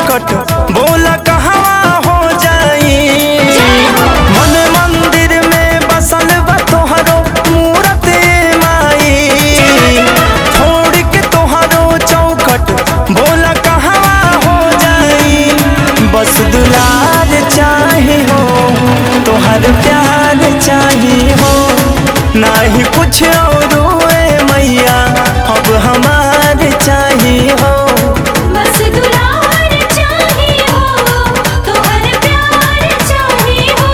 चौखट बोला कहवा हो जाई। मन मंदिर में बसल बा तोहरो मूरत माई, छोड़ के तोहरो चौखट बोला कहवा हो जाई। बस दुलार चाही हो, तोहर प्यार चाही हो, नाही कुछ और मैया अब हमार चाही हो। बस दुलार चाही हो, तोहर प्यार चाही हो।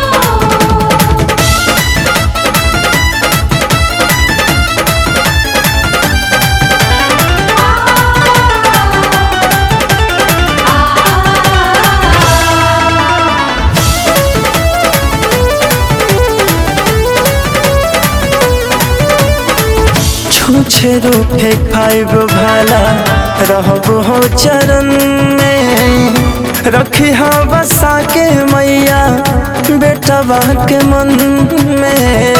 छूछे रूपे खाइब भला रहब हो चरण में, रखी हाँ बसा के मैया बेटा के मन में।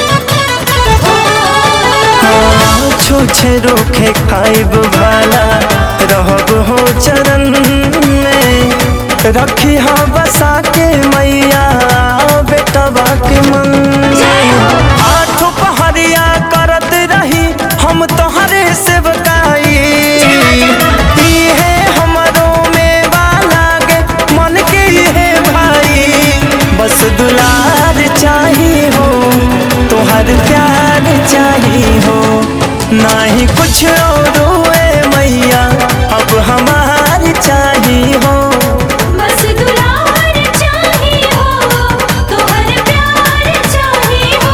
छूछे रूखे खाइब भला रहब हो चरण में, रखी हाँ बसा के मैया बेटा के मन में। आठ पहरिया करत रही हम तोहरे सेवकाई, इहे हमरो में लागे मन के हे भाई। बस दुलार चाही हो, तोहर प्यार चाही हो, नाही कुछ और मैया अब हमार चाही हो। बस दुलार चाही हो, तोहर प्यार चाही हो।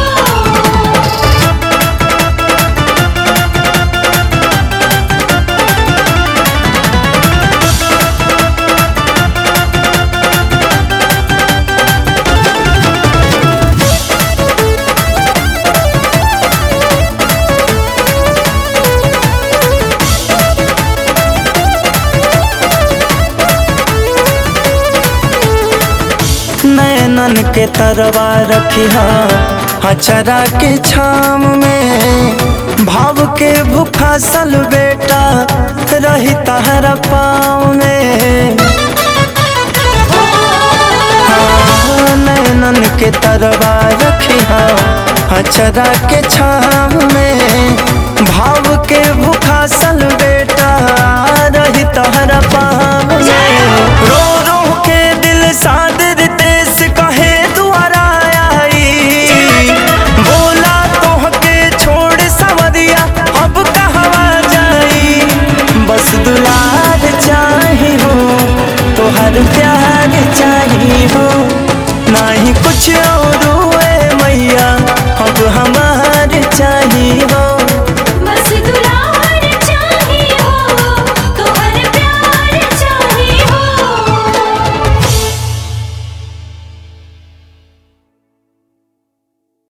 नैनन के तरवा रखिया अचरा के छाम में, भाव के भूखा सल बेटा रही तहरा पाँव में। नैनन के तरवा रखिया अचरा के छाम में,